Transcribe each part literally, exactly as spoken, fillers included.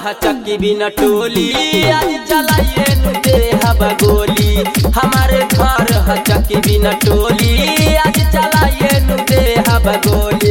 ह चक्की बिना टोली आज चलाइए नु दे हवा गोली। हमारे घर ह चक्की बिना टोली आज चलाइए नु दे हवा गोली।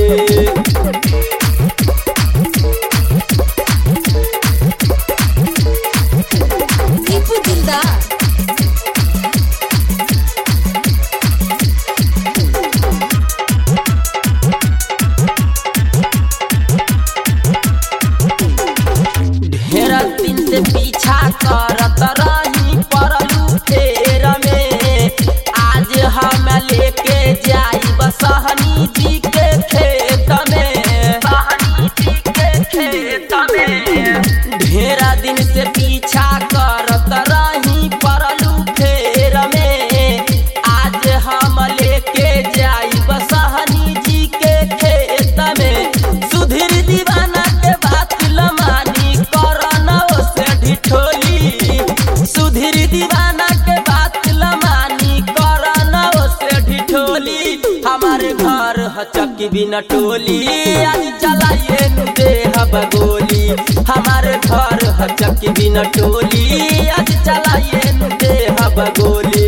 ढेरा दिन से पीछा करत रही परलू फेर में, आज हम लेके जाइब सहनी जी के खेत में, सहनी जी के खेत में। ढेरा दिन से पीछा करत रही परलू फेर में, आज हम लेके जाइब सहनी जी के खेत में। सुधीर दीवाना के बात लमानी करना से ढिठोली, सुधीर दीवाना के बात लमानी करना से ढिठोली। हमारे घर ह चक्की बिना टोली आज चलाइए नु दे हवा गोली। हमारे घर ह चक्की बिना टोली आज चलाइए नु दे हवा गोली।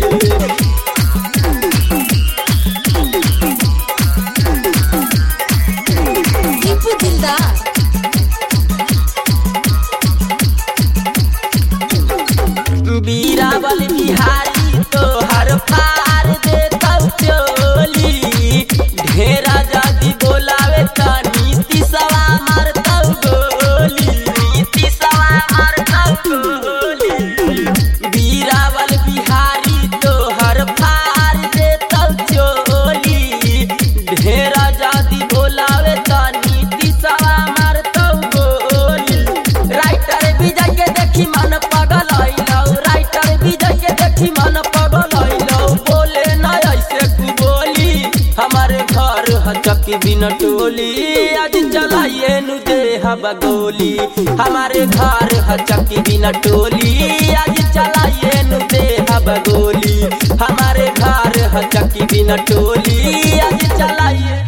बीरावल बिहारी तो हर पार देता चोली, ढेरा जादी बोलावे त नीति सवा मारता गोली, नीति सवा मारता गोली। बीरावल बिहारी तो हर पार देता चोली, ढेरा जादी बोलावे त नीति सवा मारता गोली। राइटर विजय के देखी मन पगल मन पगल बोले न ऐसे बोली। हमारे घर ह चक्की बिना टोली आज चलाइए नु दे हवा गोली। हमारे घर ह चक्की बिना टोली आज चलाइए नु दे हवा गोली। हमारे घर ह चक्की बिना टोली आज चलाइए